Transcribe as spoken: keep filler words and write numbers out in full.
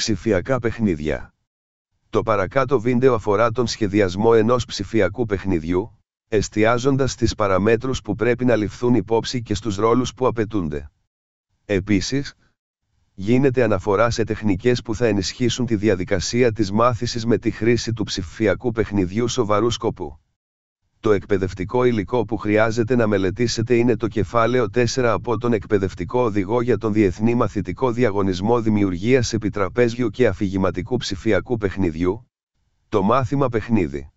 Ψηφιακά παιχνίδια. Το παρακάτω βίντεο αφορά τον σχεδιασμό ενός ψηφιακού παιχνιδιού, εστιάζοντας στις παραμέτρους που πρέπει να ληφθούν υπόψη και στους ρόλους που απαιτούνται. Επίσης, γίνεται αναφορά σε τεχνικές που θα ενισχύσουν τη διαδικασία της μάθησης με τη χρήση του ψηφιακού παιχνιδιού σοβαρού σκοπού. Το εκπαιδευτικό υλικό που χρειάζεται να μελετήσετε είναι το κεφάλαιο τέσσερα από τον εκπαιδευτικό οδηγό για τον Διεθνή Μαθητικό Διαγωνισμό Δημιουργίας Επιτραπέζιου και Αφηγηματικού Ψηφιακού Παιχνιδιού, το μάθημα παιχνίδι.